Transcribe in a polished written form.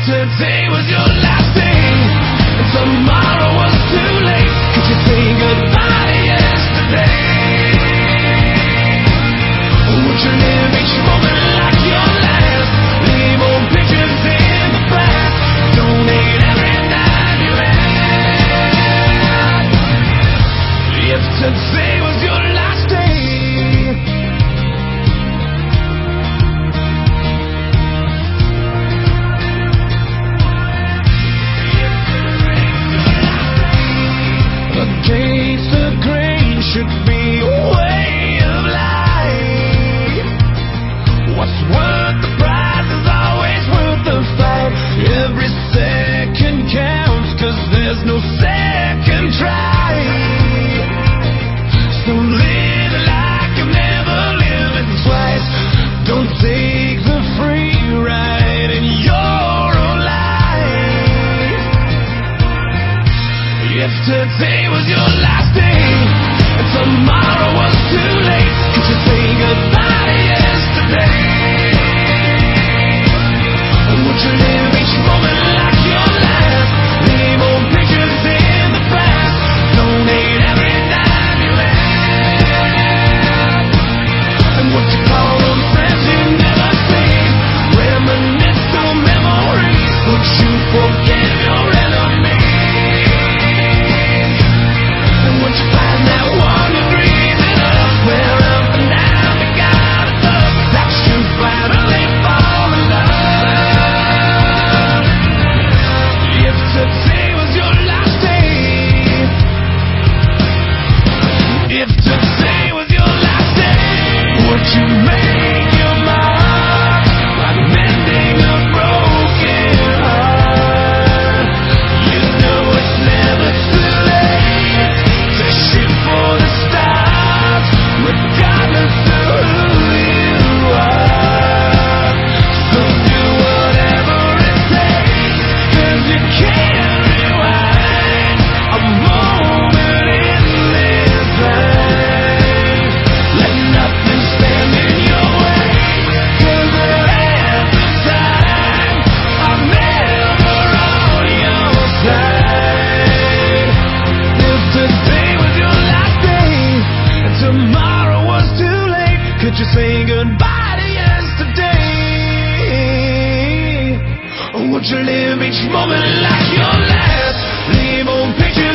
Today was your last day, and tomorrow was too late. Could you say goodbye to yesterday? Would you live each moment like your last? Leave old pictures in the past. Donate every dime you had. If today was your last day, against the grain should be a way of life. What's worth the price is always worth the fight. Every second counts, 'cause there's no second try. So live like you've never lived twice. Don't take the free ride in your own life. If today was your last day, and tomorrow was too late, could you say goodbye to yesterday? Would you live each moment like your last? Leave old pictures in the past. Donate every dime you had. And what you call those friends you never see? Reminisce on memories. Would you forgive your enemy? Once you find that one you're dreaming of, where up and down you gotta go, that you finally fall in love. If today was your last day, if today was your last day, would you make your mark like mending a broken heart? You know it's never too late to shoot for the stars, regardless of who you are. So do whatever it takes, 'cause you can't rewind a moment in this life. Let nothing stand in your way, 'cause at the time I'm never on your side. If today was your last day, and tomorrow was too late, could you say goodbye to yesterday? Or would you live each moment like your last? Leave old pictures